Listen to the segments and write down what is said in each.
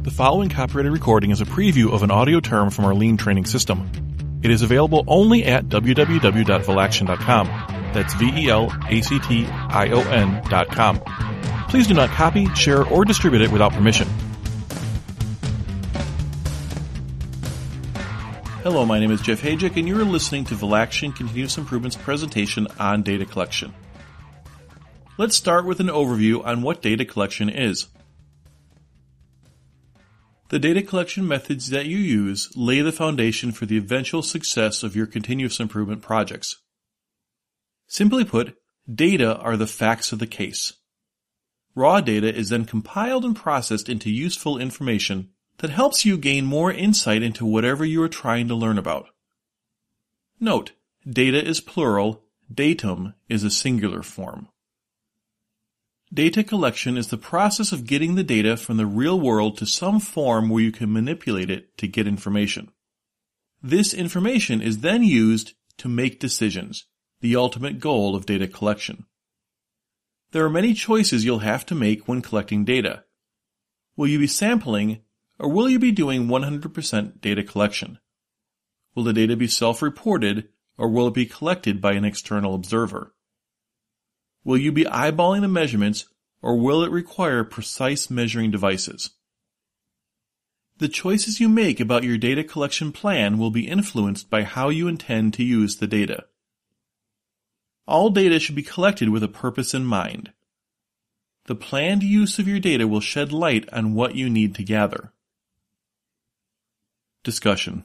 The following copyrighted recording is a preview of an audio term from our Lean training system. It is available only at www.velaction.com. That's VELACTION.com. Please do not copy, share, or distribute it without permission. Hello, my name is Jeff Hayek, and you are listening to Velaction Continuous Improvement's presentation on data collection. Let's start with an overview on what data collection is. The data collection methods that you use lay the foundation for the eventual success of your continuous improvement projects. Simply put, data are the facts of the case. Raw data is then compiled and processed into useful information that helps you gain more insight into whatever you are trying to learn about. Note, data is plural, datum is a singular form. Data collection is the process of getting the data from the real world to some form where you can manipulate it to get information. This information is then used to make decisions, the ultimate goal of data collection. There are many choices you'll have to make when collecting data. Will you be sampling, or will you be doing 100% data collection? Will the data be self-reported, or will it be collected by an external observer? Will you be eyeballing the measurements, or will it require precise measuring devices? The choices you make about your data collection plan will be influenced by how you intend to use the data. All data should be collected with a purpose in mind. The planned use of your data will shed light on what you need to gather. Discussion.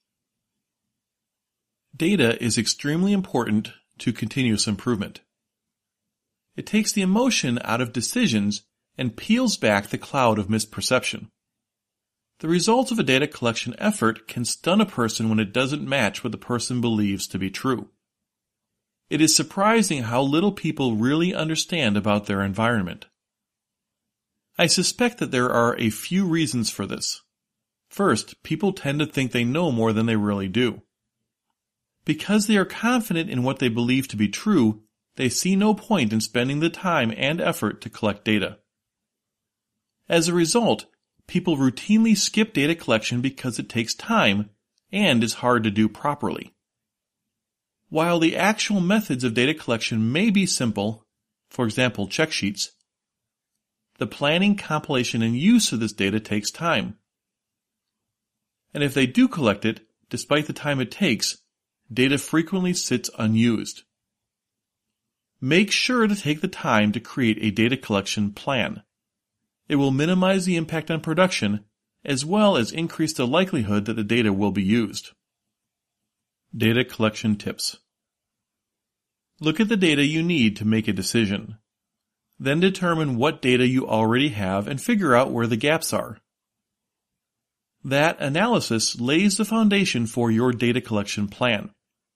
Data is extremely important to continuous improvement. It takes the emotion out of decisions and peels back the cloud of misperception. The results of a data collection effort can stun a person when it doesn't match what the person believes to be true. It is surprising how little people really understand about their environment. I suspect that there are a few reasons for this. First, people tend to think they know more than they really do. Because they are confident in what they believe to be true, they see no point in spending the time and effort to collect data. As a result, people routinely skip data collection because it takes time and is hard to do properly. While the actual methods of data collection may be simple, for example check sheets, the planning, compilation, and use of this data takes time. And if they do collect it, despite the time it takes, data frequently sits unused. Make sure to take the time to create a data collection plan. It will minimize the impact on production, as well as increase the likelihood that the data will be used. Data collection tips. Look at the data you need to make a decision. Then determine what data you already have and figure out where the gaps are. That analysis lays the foundation for your data collection plan.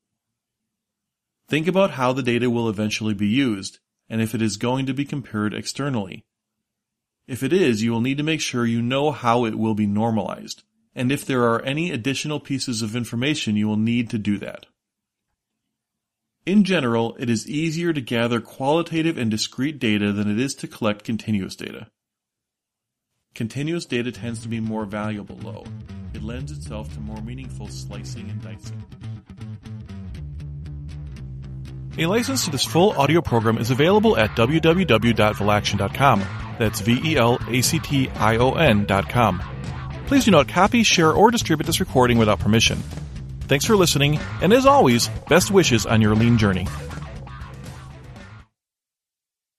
Think about how the data will eventually be used, and if it is going to be compared externally. If it is, you will need to make sure you know how it will be normalized, and if there are any additional pieces of information you will need to do that. In general, it is easier to gather qualitative and discrete data than it is to collect continuous data. Continuous data tends to be more valuable, though. It lends itself to more meaningful slicing and dicing. A license to this full audio program is available at www.velaction.com. That's VELACTION.com. Please do not copy, share, or distribute this recording without permission. Thanks for listening, and as always, best wishes on your Lean journey.